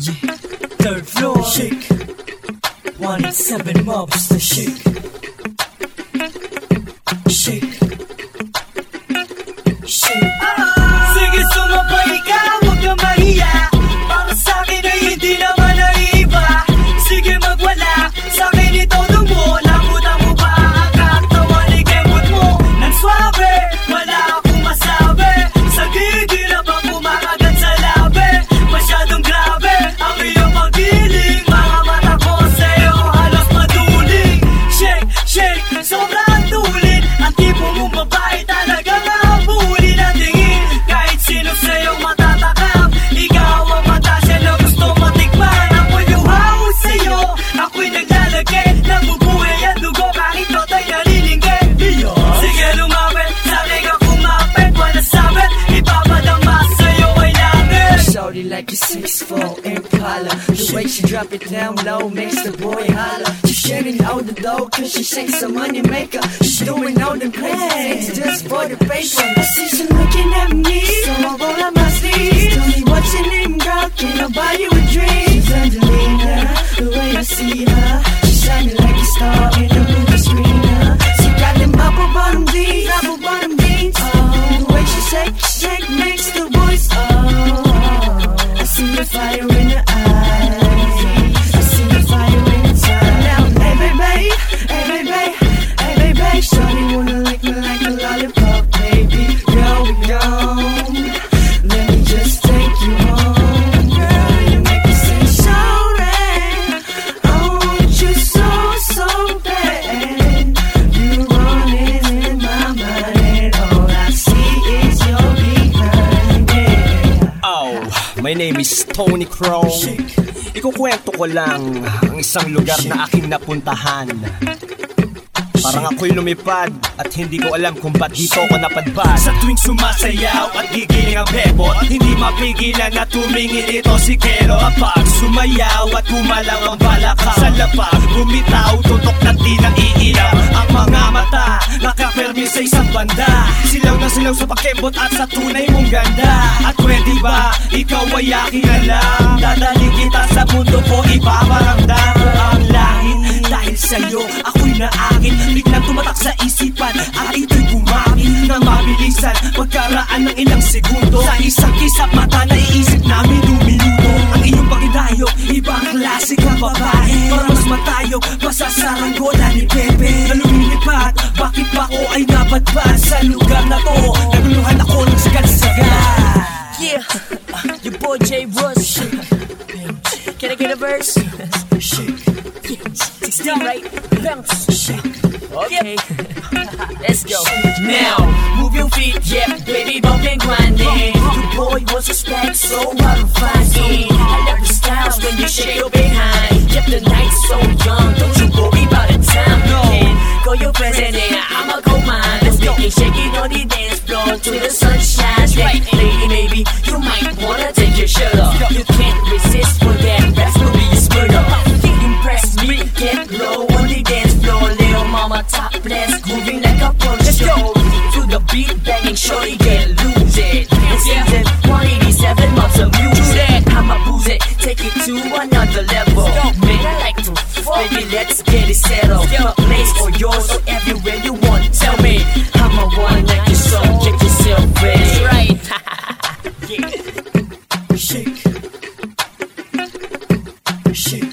Yeah, third floor. Shake. 187 mobs to shake. Shake. Shake. Sige, sumabay ka, huwag kang mahiya. Para sa'kin ay hindi naman naiiba. Sige, magwala, sa'kin ito mo. Nabutan mo pa ang tawanig emot mo. Nang swabe, wala akong masabi. Sa gigil na ba kumakagat sa labi? Masyadong grabe ang iyong pagdiling. Mga mata ko sa'yo halos maduling. Shake, shake, sobrang tulin. Ang tipo mong babae talagang habulin ang tingin. Kahit sino sa'yo matatakap, ikaw ang matasya na gusto matikman. Ako'y luhaw sa'yo, ako'y naglalagay ng bubuhay at dugo kahit toto'y nalilingkit. Sige, lumapit, sa'kin ka kumapit. Wala sabit, ipapadama sa'yo ay langit. Shorty like a 6'4" Impala. The way she drop it down low makes the boy holler. She's sharing all the dough cause she shakes a money maker. She's doing all the crazy things just for the paper. I see she looking at me, so I roll up my sleeves. Tell me what's your name, girl, can I buy you a drink? She's Angelina, the way I see her, she's shining like a star in the movie screen. She got them apple bottom jeans. Oh, the way she shake makes the boys I see the fire in her eyes. I see the fire in her time. Now, hey baby, shawty wanna lick me like a lollipop, baby. Girl, we gone. Let me just take you home, girl. You make me sing sorry. I want you so bad. You running in my mind, and all I see is your behind. Yeah. Oh, my name is Tony Crow. Ikukwento ko lang ang isang lugar na aking napuntahan. Parang ako'y lumipad at hindi ko alam kung ba't dito ko napadpad. Sa tuwing sumasayaw at gigiling ang bebot, hindi mapigilan na tumingin ito si Kero. Kapag sumayaw at humalang ang balakang, sa lapag bumitaw, tutok na di naiilaw. Ang mga mata nakapermi sa isang banda, silaw na silaw sa pakembot at sa tunay mong ganda. At pwede ba ikaw ay aking alam? Dadaling kita sa mundo ko, ipaparamdam ko ang langit. Dahil sa'yo ako'y naangin, biglang tumatak sa isipan at ito'y bumangin na mabilisan pagkaraan ng ilang segundo. Sa isang kisap mata naiisip namin 2 minuto. Ang iyong pagidayo, ibang klase kang babae. Para mas matayo, masasaranggola ni Pepe na lumilipad. Bakit ba ko ay napadpad sa lugar na to? Naguluhan ako ng sagat-sagat. Yeah, your boy J. Rush. Can I get a verse? 16, right? Bounce. Okay, let's go. Now, move your feet, yeah, baby, bump and grinding. Your boy was respect, so I'm finding. I love the styles when you shake your behind. Kept the night so young, don't you worry about the time. No, go your president, I'ma go mine. Let's go, shake it on the dance floor till the sun shines. Right, lady, maybe you might wanna take your shirt off. You can't resist for that raspberry murder. Impress me, get low on the dance floor, little mama topless, grooving like a punch. Let's go to the beat, banging, shorty get lose it. It's season 187 months of music. I'ma booze it, take it to another level. Man, I like to fuck, baby, let's get it settled. A place for yours, or everywhere you want. Tell me, I'ma wanna like your song, get yourself ready. That's right. Shake. Shake.